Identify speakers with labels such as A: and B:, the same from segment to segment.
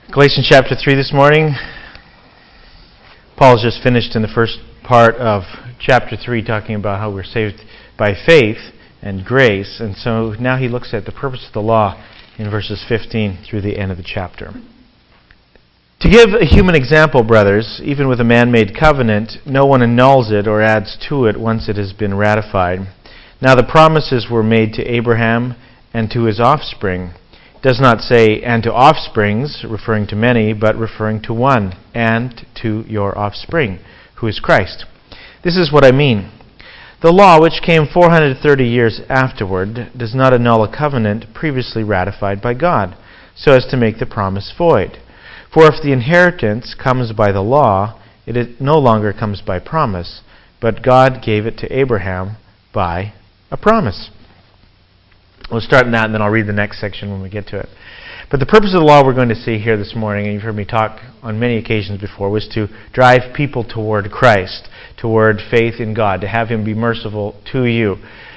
A: Galatians chapter 3 this morning. Paul's just finished in the first part of chapter 3 talking about how we're saved by faith and grace. And so now he looks at the purpose of the law in verses 15 through the end of the chapter. To give a human example, brothers, even with a man-made covenant, no one annuls it or adds to it once it has been ratified. Now the promises were made to Abraham and to his offspring. It does not say, and to offsprings, referring to many, but referring to one, and to your offspring, who is Christ. This is what I mean. The law, which came 430 years afterward, does not annul a covenant previously ratified by God, so as to make the promise void. For if the inheritance comes by the law, it no longer comes by promise, but God gave it to Abraham by a promise. We'll start in that, and then I'll read the next section when we get to it. But the purpose of the law we're going to see here this morning, and you've heard me talk on many occasions before, was to drive people toward Christ, toward faith in God, to have Him be merciful to you.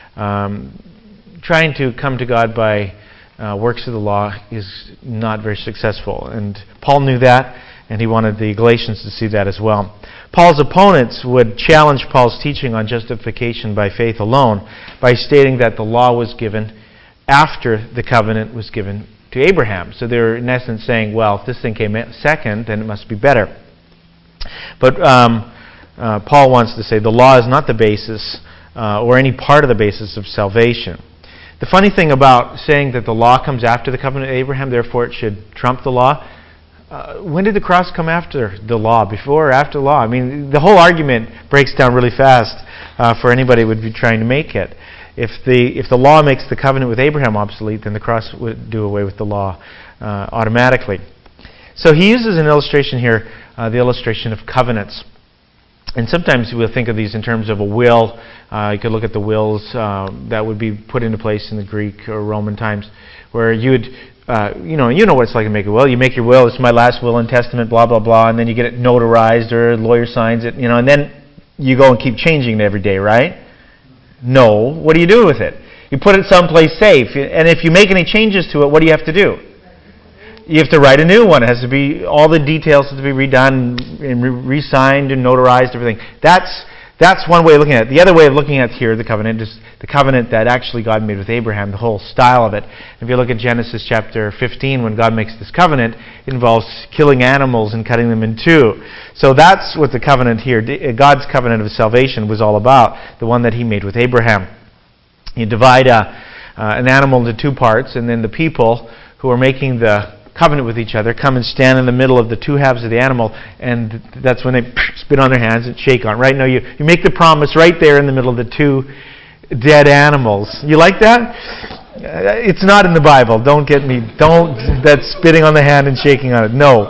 A: Trying to come to God by works of the law is not very successful. And Paul knew that, and he wanted the Galatians to see that as well. Paul's opponents would challenge Paul's teaching on justification by faith alone by stating that the law was given after the covenant was given to Abraham. So they're in essence saying, well, if this thing came second, then it must be better. But Paul wants to say the law is not the basis or any part of the basis of salvation. The funny thing about saying that the law comes after the covenant of Abraham, therefore it should trump the law, when did the cross come after the law? Before or after the law? I mean, the whole argument breaks down really fast for anybody who would be trying to make it. If the law makes the covenant with Abraham obsolete, then the cross would do away with the law automatically. So he uses an illustration here, the illustration of covenants. And sometimes we'll think of these in terms of a will. You could look at the wills that would be put into place in the Greek or Roman times, where you would, you know what it's like to make a will. You make your will. It's my last will and testament, blah blah blah, and then you get it notarized or a lawyer signs it, and then you go and keep changing it every day, right? No. What do you do with it? You put it someplace safe. And if you make any changes to it, what do you have to do? You have to write a new one. It has to be, all the details have to be redone and re-signed and notarized, everything. That's one way of looking at it. The other way of looking at here, the covenant, is the covenant that actually God made with Abraham, the whole style of it. If you look at Genesis chapter 15, when God makes this covenant, it involves killing animals and cutting them in two. So that's what the covenant here, God's covenant of salvation, was all about, the one that He made with Abraham. You divide an animal into two parts, and then the people who are making the covenant with each other come and stand in the middle of the two halves of the animal, and that's when they spit on their hands and shake on it. Right now, you make the promise right there in the middle of the two dead animals. You like that? It's not in the Bible. Don't get me. That's spitting on the hand and shaking on it. No.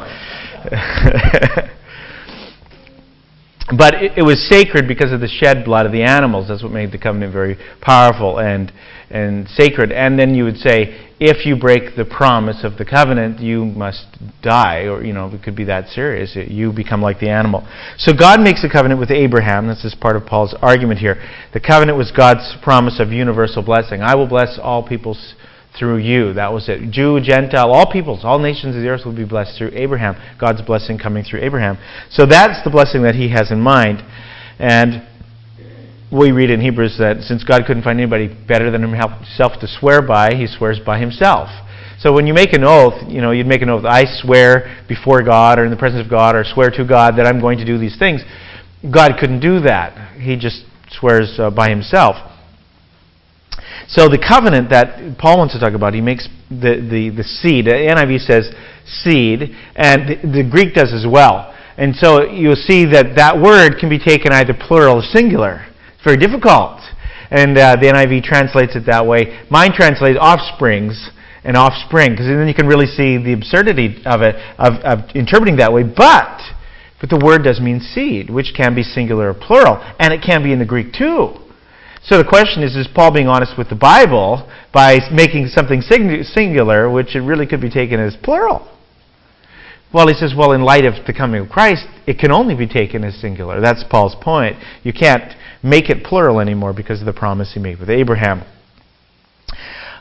A: But it was sacred because of the shed blood of the animals. That's what made the covenant very powerful and sacred. And then you would say, if you break the promise of the covenant, you must die, or it could be that serious. You become like the animal. So God makes a covenant with Abraham. This is part of Paul's argument here. The covenant was God's promise of universal blessing. I will bless all peoples through you. That was it. Jew, Gentile, all peoples, all nations of the earth will be blessed through Abraham. God's blessing coming through Abraham. So that's the blessing that He has in mind. And we read in Hebrews that since God couldn't find anybody better than Himself to swear by, He swears by Himself. So when you make an oath, you'd make an oath, I swear before God or in the presence of God, or swear to God that I'm going to do these things. God couldn't do that. He just swears by Himself. So the covenant that Paul wants to talk about, he makes the seed. The NIV says seed, and the Greek does as well. And so you'll see that word can be taken either plural or singular. It's very difficult. And the NIV translates it that way. Mine translates offsprings and offspring, because then you can really see the absurdity of it, of interpreting that way. But the word does mean seed, which can be singular or plural, and it can be in the Greek too. So the question is Paul being honest with the Bible by making something singular, which it really could be taken as plural? Well, he says, in light of the coming of Christ, it can only be taken as singular. That's Paul's point. You can't make it plural anymore because of the promise he made with Abraham.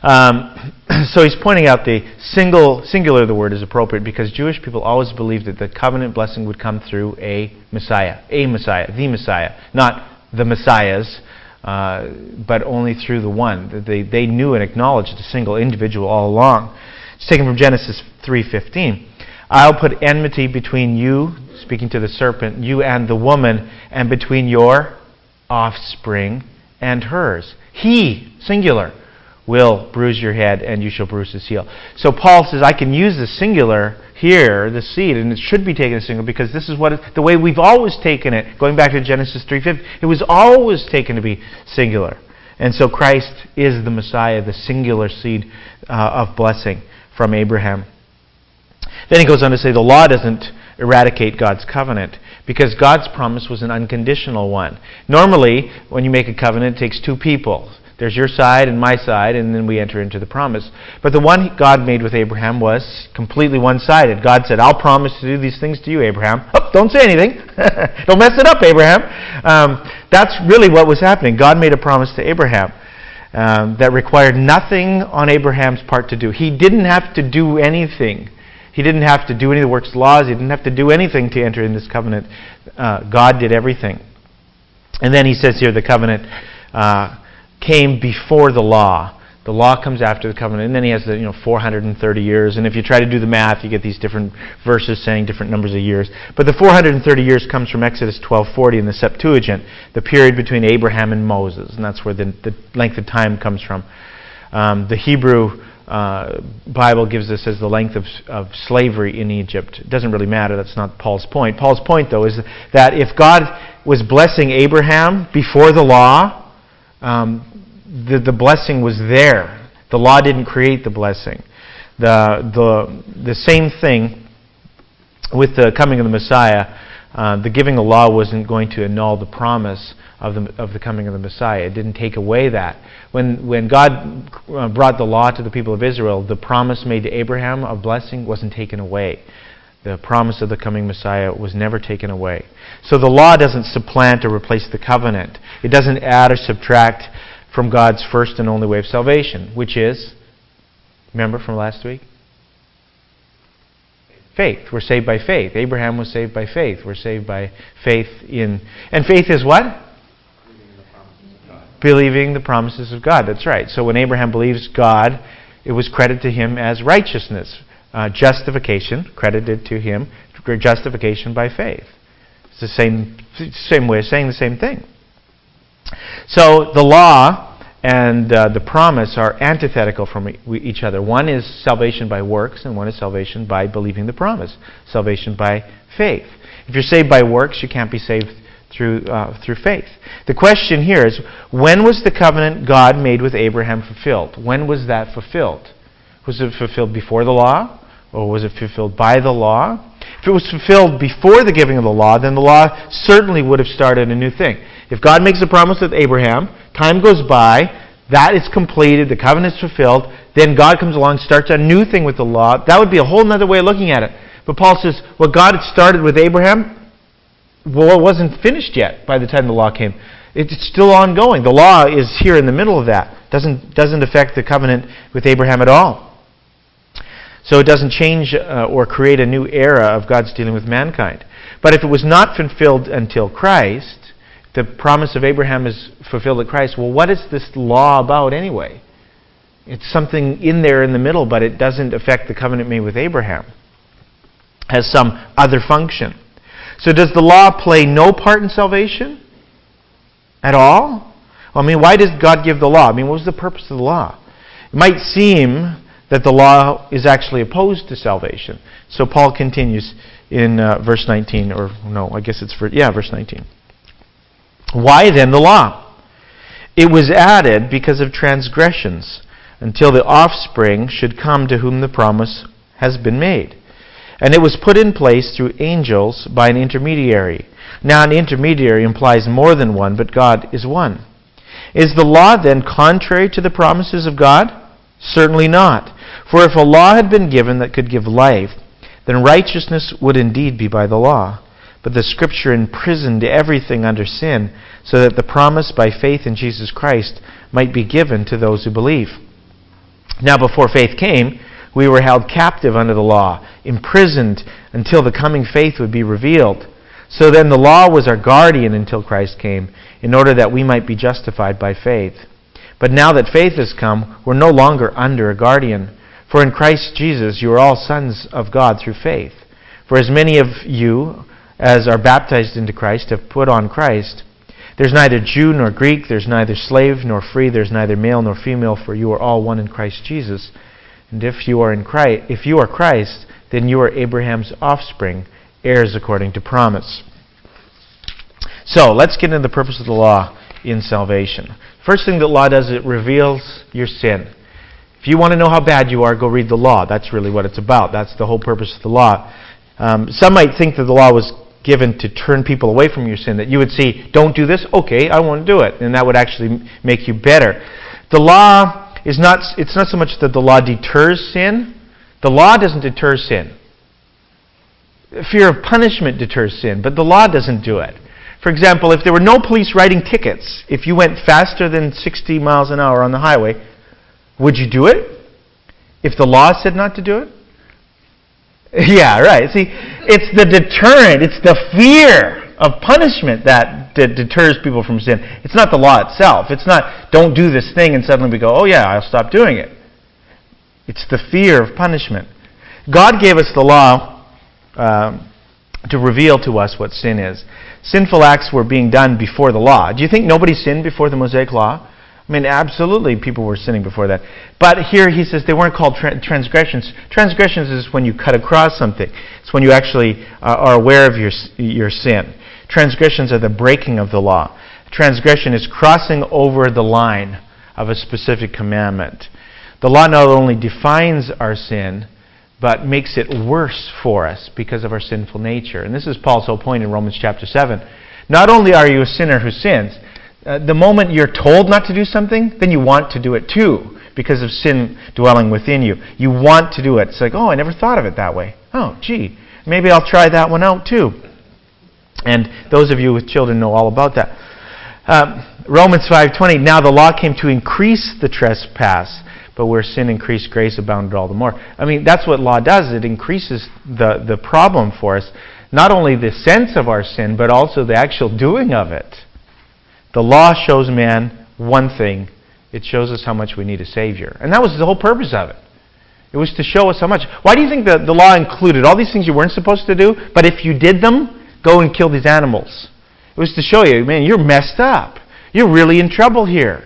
A: So he's pointing out the singular of the word is appropriate because Jewish people always believed that the covenant blessing would come through a Messiah, the Messiah, not the Messiahs, but only through the one. They knew and acknowledged a single individual all along. It's taken from Genesis 3:15. I'll put enmity between you, speaking to the serpent, you and the woman, and between your offspring and hers. He, singular, will bruise your head and you shall bruise his heel. So Paul says, I can use the singular here, the seed, and it should be taken as singular because this is the way we've always taken it. Going back to Genesis 3:15, it was always taken to be singular. And so Christ is the Messiah, the singular seed of blessing from Abraham. Then he goes on to say the law doesn't eradicate God's covenant because God's promise was an unconditional one. Normally, when you make a covenant, it takes two people. There's your side and my side, and then we enter into the promise. But the one God made with Abraham was completely one-sided. God said, I'll promise to do these things to you, Abraham. Oh, don't say anything. Don't mess it up, Abraham. That's really what was happening. God made a promise to Abraham that required nothing on Abraham's part to do. He didn't have to do anything. He didn't have to do any of the works of the laws. He didn't have to do anything to enter in this covenant. God did everything. And then he says here the covenant came before the law. The law comes after the covenant. And then he has the 430 years. And if you try to do the math, you get these different verses saying different numbers of years. But the 430 years comes from Exodus 12:40 in the Septuagint, the period between Abraham and Moses. And that's where the length of time comes from. The Hebrew Bible gives us as the length of slavery in Egypt. It doesn't really matter. That's not Paul's point. Paul's point, though, is that if God was blessing Abraham before the law, the blessing was there. The law didn't create the blessing. The same thing with the coming of the Messiah. The giving of the law wasn't going to annul the promise of the coming of the Messiah. It didn't take away that. When God brought the law to the people of Israel, the promise made to Abraham of blessing wasn't taken away. The promise of the coming Messiah was never taken away. So the law doesn't supplant or replace the covenant. It doesn't add or subtract from God's first and only way of salvation, which is, remember from last week? Faith. We're saved by faith. Abraham was saved by faith. We're saved by faith in... And faith is what? Believing the promises of God. That's right. So when Abraham believes God, it was credited to him as righteousness. Justification, credited to him, justification by faith. It's the same way of saying the same thing. So the law and the promise are antithetical from each other. One is salvation by works, and one is salvation by believing the promise. Salvation by faith. If you're saved by works, you can't be saved through faith. The question here is, when was the covenant God made with Abraham fulfilled? When was that fulfilled? Was it fulfilled before the law, or was it fulfilled by the law? If it was fulfilled before the giving of the law, then the law certainly would have started a new thing. If God makes a promise with Abraham, time goes by, that is completed, the covenant is fulfilled, then God comes along, starts a new thing with the law. That would be a whole other way of looking at it. But Paul says, what God had started with Abraham, well, it wasn't finished yet by the time the law came. It's still ongoing. The law is here in the middle of that. Doesn't affect the covenant with Abraham at all. So it doesn't change or create a new era of God's dealing with mankind. But if it was not fulfilled until Christ, the promise of Abraham is fulfilled at Christ. Well, what is this law about anyway? It's something in there in the middle, but it doesn't affect the covenant made with Abraham. It has some other function. So does the law play no part in salvation at all? Well, why does God give the law? what was the purpose of the law? It might seem that the law is actually opposed to salvation. So Paul continues in verse 19, verse 19. Why then the law? It was added because of transgressions, until the offspring should come to whom the promise has been made. And it was put in place through angels by an intermediary. Now an intermediary implies more than one, but God is one. Is the law then contrary to the promises of God? Certainly not. For if a law had been given that could give life, then righteousness would indeed be by the law. But the Scripture imprisoned everything under sin, so that the promise by faith in Jesus Christ might be given to those who believe. Now before faith came, we were held captive under the law, imprisoned until the coming faith would be revealed. So then the law was our guardian until Christ came, in order that we might be justified by faith. But now that faith has come, we're no longer under a guardian. For in Christ Jesus you are all sons of God through faith. For as many of you as are baptized into Christ have put on Christ. There's neither Jew nor Greek, there's neither slave nor free, there's neither male nor female, for you are all one in Christ Jesus. And if you are Christ, then you are Abraham's offspring, heirs according to promise. So, let's get into the purpose of the law in salvation. First thing the law does, it reveals your sin. If you want to know how bad you are, go read the law. That's really what it's about. That's the whole purpose of the law. Some might think that the law was given to turn people away from your sin, that you would see, don't do this, okay, I won't do it, and that would actually make you better. The law it's not so much that the law deters sin. The law doesn't deter sin. Fear of punishment deters sin, but the law doesn't do it. For example, if there were no police writing tickets, if you went faster than 60 miles an hour on the highway, would you do it? If the law said not to do it? Yeah, right. See, it's the deterrent, it's the fear of punishment that deters people from sin. It's not the law itself. It's not, don't do this thing and suddenly we go, oh yeah, I'll stop doing it. It's the fear of punishment. God gave us the law to reveal to us what sin is. Sinful acts were being done before the law. Do you think nobody sinned before the Mosaic Law? I mean, absolutely people were sinning before that. But here he says they weren't called transgressions. Transgressions is when you cut across something. It's when you actually are aware of your sin. Transgressions are the breaking of the law. Transgression is crossing over the line of a specific commandment. The law not only defines our sin, but makes it worse for us because of our sinful nature. And this is Paul's whole point in Romans chapter 7. Not only are you a sinner who sins, the moment you're told not to do something, then you want to do it too, because of sin dwelling within you. You want to do it. It's like, oh, I never thought of it that way. Oh, gee, maybe I'll try that one out too. And those of you with children know all about that. Romans 5:20, now the law came to increase the trespass, but where sin increased, grace abounded all the more. I mean, that's what law does. It increases the problem for us. Not only the sense of our sin, but also the actual doing of it. The law shows man one thing. It shows us how much we need a Savior. And that was the whole purpose of it. It was to show us how much. Why do you think the law included all these things you weren't supposed to do, but if you did them, go and kill these animals? It was to show you, man, you're messed up. You're really in trouble here.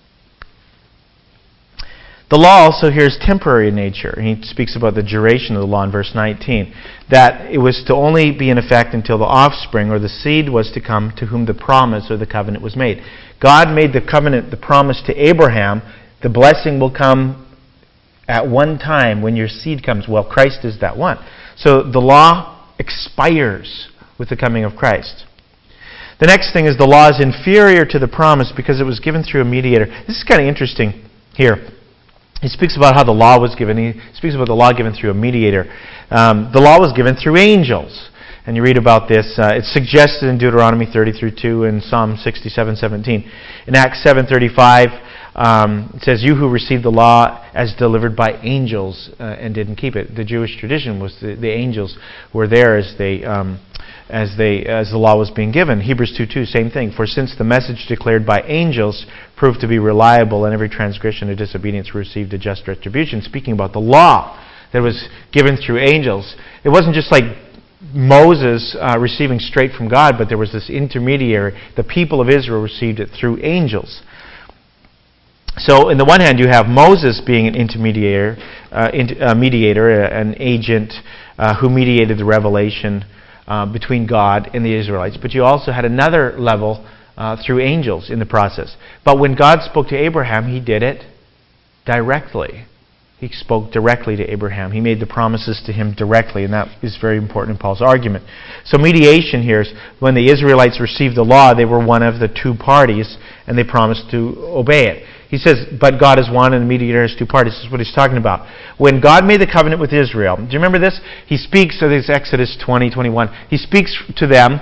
A: The law also here is temporary in nature. And he speaks about the duration of the law in verse 19. That it was to only be in effect until the offspring or the seed was to come to whom the promise or the covenant was made. God made the covenant, the promise to Abraham. The blessing will come at one time when your seed comes. Well, Christ is that one. So the law expires with the coming of Christ. The next thing is the law is inferior to the promise because it was given through a mediator. This is kind of interesting here. He speaks about how the law was given. He speaks about the law given through a mediator. The law was given through angels. And you read about this. It's suggested in Deuteronomy 30:2 and Psalm 67:17. In Acts 7:35, it says, you who received the law as delivered by angels and didn't keep it. The Jewish tradition was the angels were there as the law was being given. Hebrews 2:2, same thing. For since the message declared by angels proved to be reliable, and every transgression or disobedience received a just retribution. Speaking about the law that was given through angels, it wasn't just like Moses receiving straight from God, but there was this intermediary. The people of Israel received it through angels. So, in the one hand, you have Moses being an intermediator, an agent who mediated the revelation between God and the Israelites. But you also had another level through angels in the process. But when God spoke to Abraham, He did it directly. He spoke directly to Abraham. He made the promises to him directly, and that is very important in Paul's argument. So mediation here is when the Israelites received the law, they were one of the two parties, and they promised to obey it. He says, but God is one and the mediator is two parties. This is what he's talking about. When God made the covenant with Israel, do you remember this? He speaks, so this is Exodus 20:21. He speaks to them,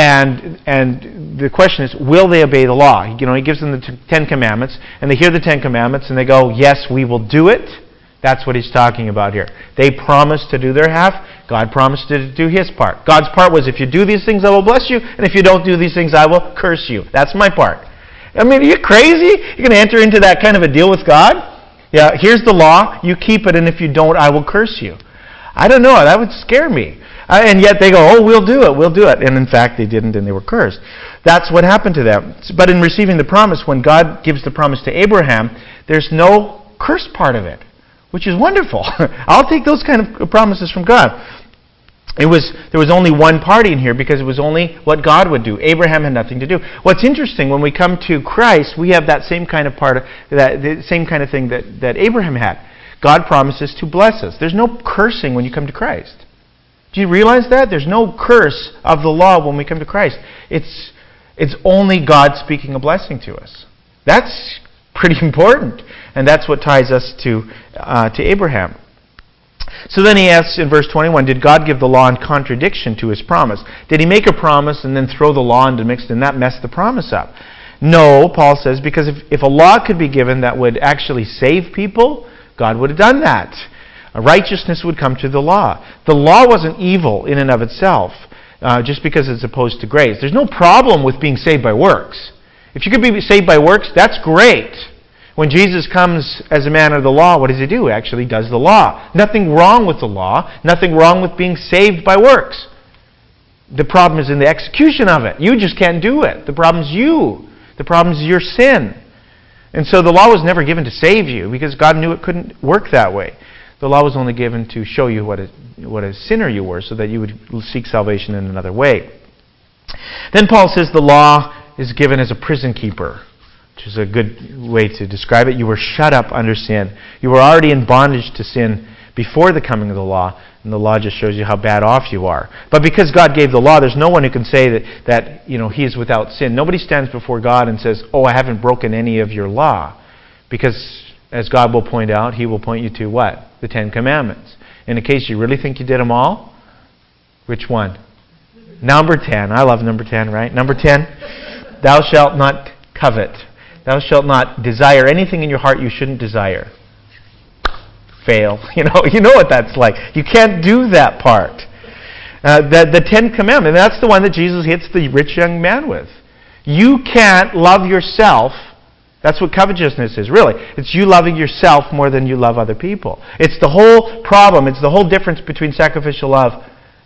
A: and the question is, will they obey the law? He gives them the Ten Commandments, and they hear the Ten Commandments, and they go, yes, we will do it. That's what he's talking about here. They promised to do their half. God promised to do his part. God's part was, if you do these things, I will bless you, and if you don't do these things, I will curse you. That's my part. I mean, are you crazy? You're going to enter into that kind of a deal with God? Yeah, here's the law. You keep it, and if you don't, I will curse you. I don't know. That would scare me. And yet they go, oh, we'll do it. We'll do it. And in fact, they didn't, and they were cursed. That's what happened to them. But in receiving the promise, when God gives the promise to Abraham, there's no curse part of it, which is wonderful. I'll take those kind of promises from God. There was only one party in here because it was only what God would do. Abraham had nothing to do. What's interesting, when we come to Christ, we have that same kind of the same kind of thing that Abraham had. God promises to bless us. There's no cursing when you come to Christ. Do you realize that? There's no curse of the law when we come to Christ. It's only God speaking a blessing to us. That's pretty important, and that's what ties us to Abraham. So then he asks in verse 21, did God give the law in contradiction to his promise? Did he make a promise and then throw the law into the mix and that messed the promise up? No, Paul says, because if a law could be given that would actually save people, God would have done that. Righteousness would come to the law. The law wasn't evil in and of itself, just because it's opposed to grace. There's no problem with being saved by works. If you could be saved by works, that's great. When Jesus comes as a man of the law, what does he do? He actually does the law. Nothing wrong with the law. Nothing wrong with being saved by works. The problem is in the execution of it. You just can't do it. The problem is you. The problem is your sin. And so the law was never given to save you because God knew it couldn't work that way. The law was only given to show you what a sinner you were so that you would seek salvation in another way. Then Paul says the law is given as a prison keeper, which is a good way to describe it. You were shut up under sin. You were already in bondage to sin before the coming of the law, and the law just shows you how bad off you are. But because God gave the law, there's no one who can say that he is without sin. Nobody stands before God and says, oh, I haven't broken any of your law. Because, as God will point out, he will point you to what? The Ten Commandments. In the case you really think you did them all, which one? Number 10. I love number 10, right? Number 10, thou shalt not covet. Thou shalt not desire anything in your heart you shouldn't desire. Fail. You know what that's like. You can't do that part. The Ten Commandments, that's the one that Jesus hits the rich young man with. You can't love yourself. That's what covetousness is, really. It's you loving yourself more than you love other people. It's the whole problem. It's the whole difference between sacrificial love.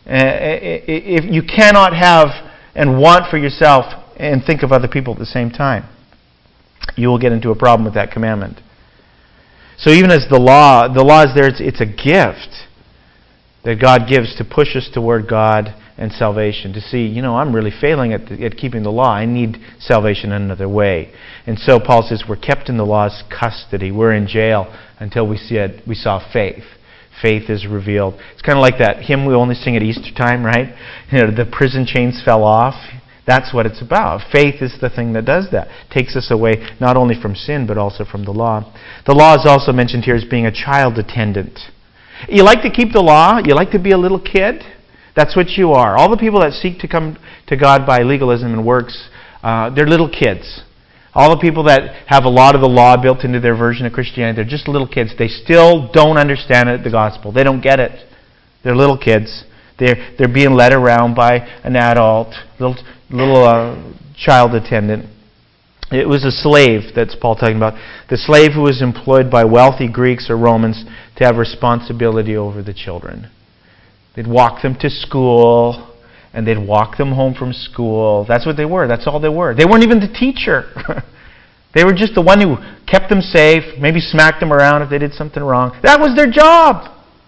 A: If you cannot have and want for yourself and think of other people at the same time, you will get into a problem with that commandment. So even as the law is there, it's a gift that God gives to push us toward God and salvation, to see, I'm really failing at keeping the law. I need salvation in another way. And so Paul says we're kept in the law's custody. We're in jail until we saw faith. Faith is revealed. It's kind of like that hymn we only sing at Easter time, right? The prison chains fell off. That's what it's about. Faith is the thing that does that. Takes us away not only from sin, but also from the law. The law is also mentioned here as being a child attendant. You like to keep the law? You like to be a little kid? That's what you are. All the people that seek to come to God by legalism and works, they're little kids. All the people that have a lot of the law built into their version of Christianity, they're just little kids. They still don't understand the gospel. They don't get it. They're little kids. They're being led around by an adult, little child attendant. It was a slave that's Paul talking about. The slave who was employed by wealthy Greeks or Romans to have responsibility over the children. They'd walk them to school, and they'd walk them home from school. That's what they were. That's all they were. They weren't even the teacher. They were just the one who kept them safe, maybe smacked them around if they did something wrong. That was their job.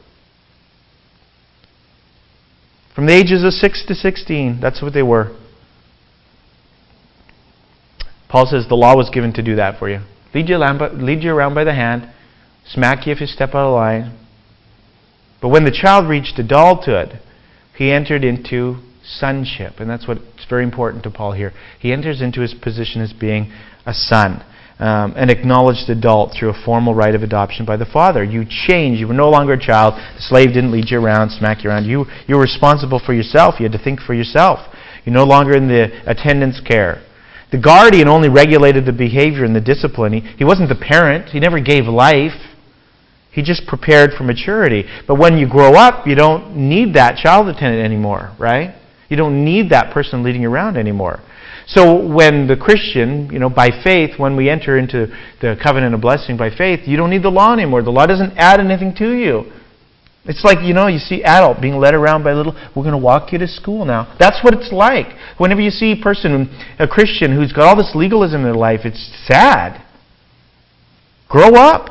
A: From the ages of 6 to 16, that's what they were. Paul says the law was given to do that for you. Lead you around by the hand, smack you if you step out of line. But when the child reached adulthood, he entered into sonship. And that's what's very important to Paul here. He enters into his position as being a son. an acknowledged adult through a formal rite of adoption by the father. You changed. You were no longer a child. The slave didn't lead you around, smack you around. You were responsible for yourself. You had to think for yourself. You're no longer in the attendant's care. The guardian only regulated the behavior and the discipline. He wasn't the parent. He never gave life. He just prepared for maturity. But when you grow up, you don't need that child attendant anymore, right? You don't need that person leading you around anymore. So when the Christian, by faith, when we enter into the covenant of blessing by faith, you don't need the law anymore. The law doesn't add anything to you. It's like, you see adult being led around by little, we're going to walk you to school now. That's what it's like. Whenever you see a Christian who's got all this legalism in their life, it's sad. Grow up.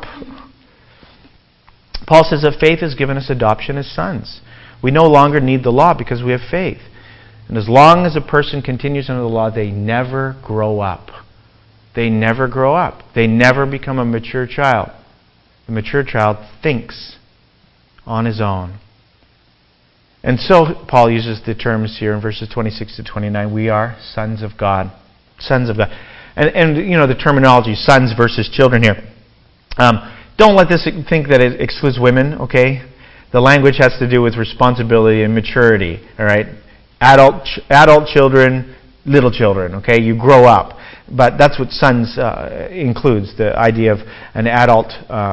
A: Paul says that faith has given us adoption as sons. We no longer need the law because we have faith. And as long as a person continues under the law, they never grow up. They never grow up. They never become a mature child. The mature child thinks on his own. And so Paul uses the terms here in verses 26 to 29. We are sons of God. Sons of God. And the terminology, sons versus children here. Don't let this think that it excludes women, okay? The language has to do with responsibility and maturity, all right? Adult children, little children, okay? You grow up. But that's what sons includes, the idea of an adult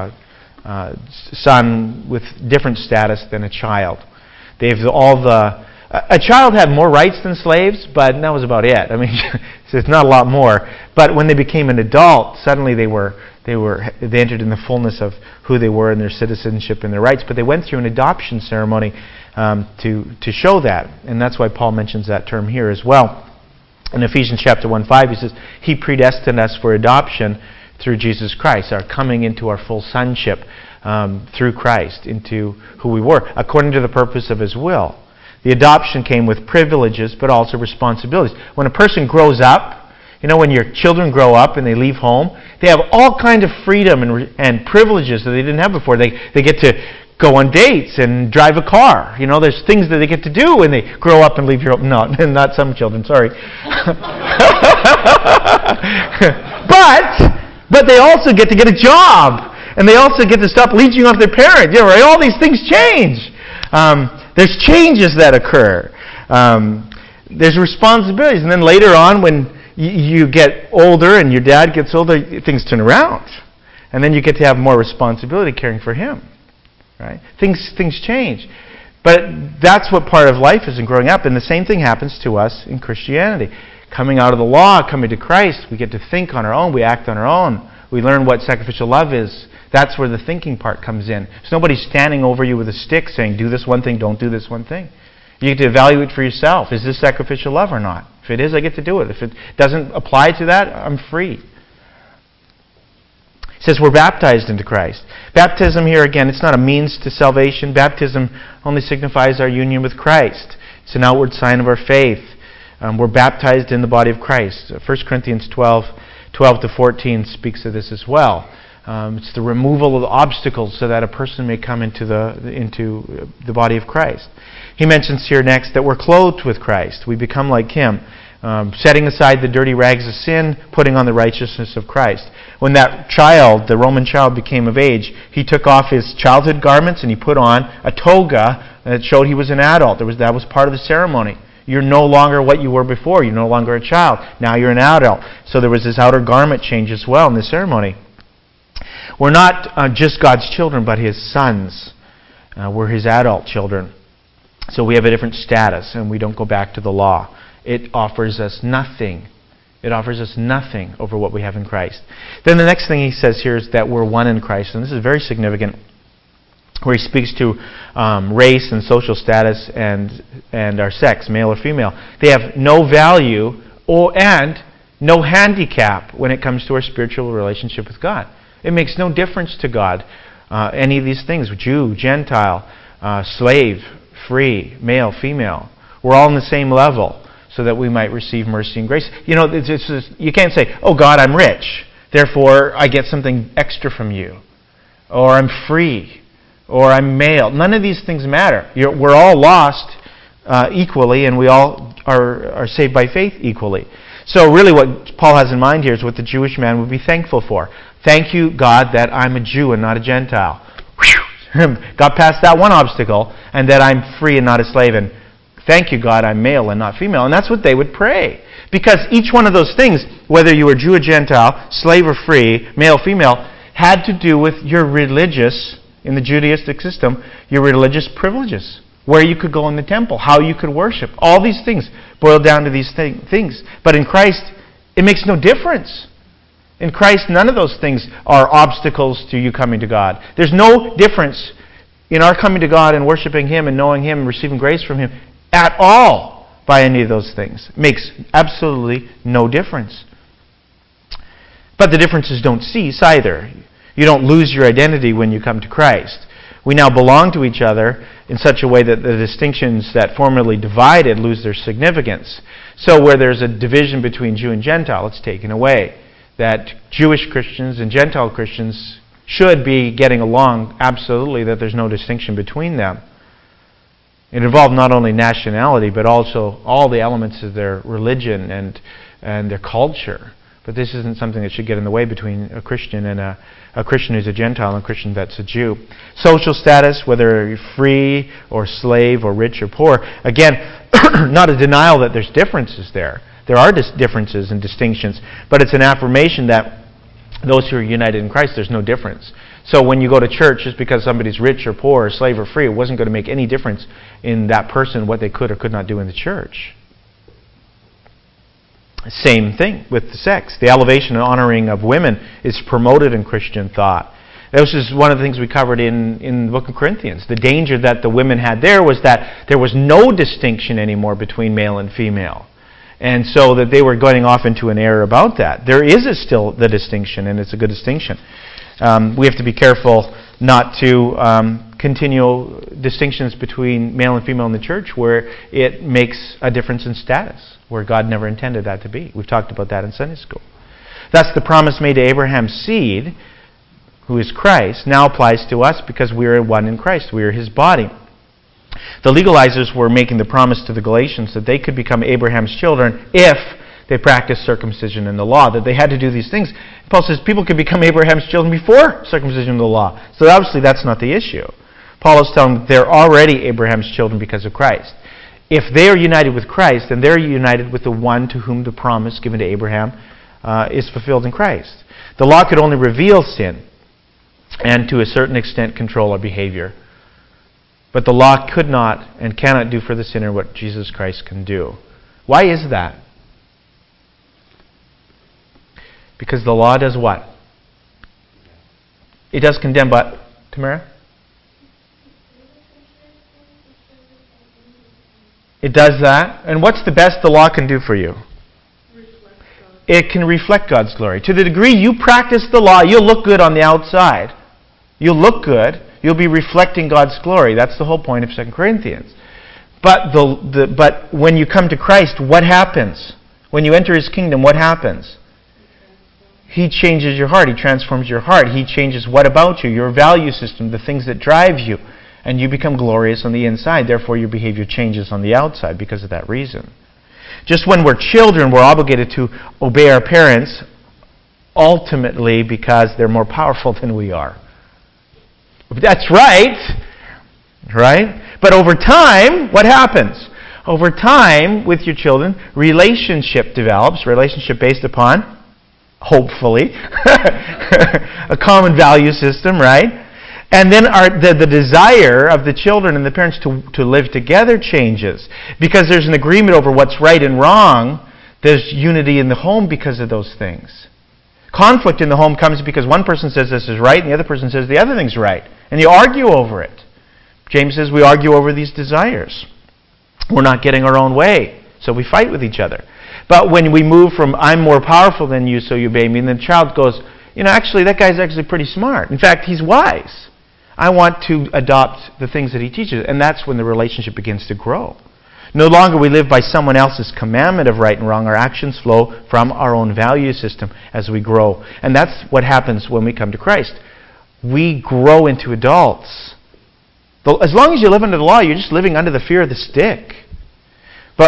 A: son with different status than a child. They have a child had more rights than slaves, but that was about it. I mean, so it's not a lot more. But when they became an adult, suddenly they entered in the fullness of who they were and their citizenship and their rights. But they went through an adoption ceremony to show that, and that's why Paul mentions that term here as well. In Ephesians chapter 1:5, he says, He predestined us for adoption through Jesus Christ, our coming into our full sonship through Christ, into who we were, according to the purpose of His will. The adoption came with privileges, but also responsibilities. When a person grows up, when your children grow up and they leave home, they have all kinds of freedom and privileges that they didn't have before. They get to go on dates and drive a car. There's things that they get to do when they grow up and leave your home. No, not some children, sorry. But they also get to get a job. And they also get to stop leeching off their parents. Right? All these things change. There's changes that occur. There's responsibilities. And then later on, when you get older and your dad gets older, things turn around. And then you get to have more responsibility caring for him. Right? Things change. But that's what part of life is in growing up. And the same thing happens to us in Christianity. Coming out of the law, coming to Christ, we get to think on our own. We act on our own. We learn what sacrificial love is. That's where the thinking part comes in. There's nobody standing over you with a stick saying, do this one thing, don't do this one thing. You get to evaluate for yourself. Is this sacrificial love or not? If it is, I get to do it. If it doesn't apply to that, I'm free. It says we're baptized into Christ. Baptism here, again, it's not a means to salvation. Baptism only signifies our union with Christ. It's an outward sign of our faith. We're baptized in the body of Christ. 1 Corinthians 12 to 14 speaks of this as well. It's the removal of the obstacles so that a person may come into the body of Christ. He mentions here next that we're clothed with Christ. We become like Him, setting aside the dirty rags of sin, putting on the righteousness of Christ. When that child, the Roman child, became of age, he took off his childhood garments and he put on a toga that showed he was an adult. That was part of the ceremony. You're no longer what you were before. You're no longer a child. Now you're an adult. So there was this outer garment change as well in the ceremony. We're not just God's children, but His sons. We're His adult children. So we have a different status, and we don't go back to the law. It offers us nothing. It offers us nothing over what we have in Christ. Then the next thing he says here is that we're one in Christ, and this is very significant, where he speaks to race and social status and our sex, male or female. They have no value and no handicap when it comes to our spiritual relationship with God. It makes no difference to God, any of these things, Jew, Gentile, slave, free, male, female. We're all on the same level so that we might receive mercy and grace. You can't say, oh God, I'm rich, therefore I get something extra from you. Or I'm free. Or I'm male. None of these things matter. We're all lost equally, and we all are saved by faith equally. So really what Paul has in mind here is what the Jewish man would be thankful for. Thank you, God, that I'm a Jew and not a Gentile. Got past that one obstacle, and that I'm free and not a slave. And thank you, God, I'm male and not female. And that's what they would pray. Because each one of those things, whether you were Jew or Gentile, slave or free, male, female, had to do with your religious, in the Judaistic system, your religious privileges. Where you could go in the temple, how you could worship. All these things boil down to these things. But in Christ, it makes no difference. In Christ, none of those things are obstacles to you coming to God. There's no difference in our coming to God and worshiping Him and knowing Him and receiving grace from Him at all by any of those things. It makes absolutely no difference. But the differences don't cease either. You don't lose your identity when you come to Christ. We now belong to each other in such a way that the distinctions that formerly divided lose their significance. So where there's a division between Jew and Gentile, it's taken away. That Jewish Christians and Gentile Christians should be getting along absolutely, that there's no distinction between them. It involved not only nationality, but also all the elements of their religion and their culture. But this isn't something that should get in the way between a Christian and a Christian who's a Gentile and a Christian that's a Jew. Social status, whether you're free or slave or rich or poor, again, not a denial that there's differences there. There are differences and distinctions, but it's an affirmation that those who are united in Christ, there's no difference. So when you go to church, just because somebody's rich or poor or slave or free, it wasn't going to make any difference in that person, what they could or could not do in the church. Same thing with the sex. The elevation and honoring of women is promoted in Christian thought. This is one of the things we covered in the book of Corinthians. The danger that the women had there was that there was no distinction anymore between male and female. And so that they were going off into an error about that. There is still the distinction, and it's a good distinction. We have to be careful not to continue distinctions between male and female in the church where it makes a difference in status, where God never intended that to be. We've talked about that in Sunday school. Thus, the promise made to Abraham's seed, who is Christ, now applies to us because we are one in Christ. We are His body. The legalizers were making the promise to the Galatians that they could become Abraham's children if they practiced circumcision in the law, that they had to do these things. Paul says people could become Abraham's children before circumcision in the law. So obviously that's not the issue. Paul is telling them they're already Abraham's children because of Christ. If they are united with Christ, then they're united with the one to whom the promise given to Abraham is fulfilled in Christ. The law could only reveal sin and to a certain extent control our behavior. But the law could not and cannot do for the sinner what Jesus Christ can do. Why is that? Because the law does what? It does condemn, but, Tamara? It does that. And what's the best the law can do for you? It can reflect God's glory. To the degree you practice the law, you'll look good on the outside. You'll look good. You'll be reflecting God's glory. That's the whole point of 2 Corinthians. But but when you come to Christ, what happens? When you enter His kingdom, what happens? He changes your heart. He transforms your heart. He changes what about you? Your value system, the things that drive you. And you become glorious on the inside. Therefore, your behavior changes on the outside because of that reason. Just when we're children, we're obligated to obey our parents, ultimately because they're more powerful than we are. That's right. Right? But over time, what happens? Over time, with your children, relationship develops, relationship based upon, hopefully, a common value system, right? And then the desire of the children and the parents to live together changes. Because there's an agreement over what's right and wrong, there's unity in the home because of those things. Conflict in the home comes because one person says this is right and the other person says the other thing's right. And you argue over it. James says we argue over these desires. We're not getting our own way, so we fight with each other. But when we move from I'm more powerful than you, so you obey me, and the child goes, actually that guy's actually pretty smart. In fact, he's wise. I want to adopt the things that he teaches. And that's when the relationship begins to grow. No longer we live by someone else's commandment of right and wrong. Our actions flow from our own value system as we grow. And that's what happens when we come to Christ. We grow into adults. As long as you live under the law, you're just living under the fear of the stick. But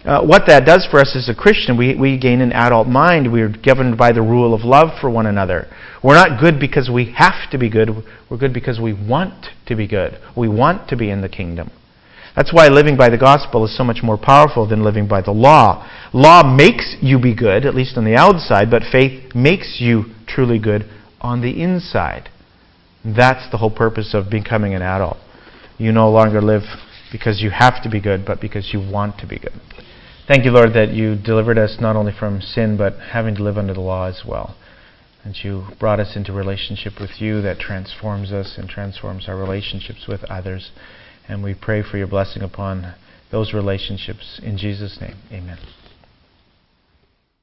A: what that does for us as a Christian, we gain an adult mind. We are governed by the rule of love for one another. We're not good because we have to be good. We're good because we want to be good. We want to be in the kingdom. That's why living by the gospel is so much more powerful than living by the law. Law makes you be good, at least on the outside, but faith makes you truly good on the inside. That's the whole purpose of becoming an adult. You no longer live because you have to be good, but because you want to be good. Thank you, Lord, that you delivered us not only from sin, but having to live under the law as well. And you brought us into relationship with you that transforms us and transforms our relationships with others. And we pray for your blessing upon those relationships. In Jesus' name, amen.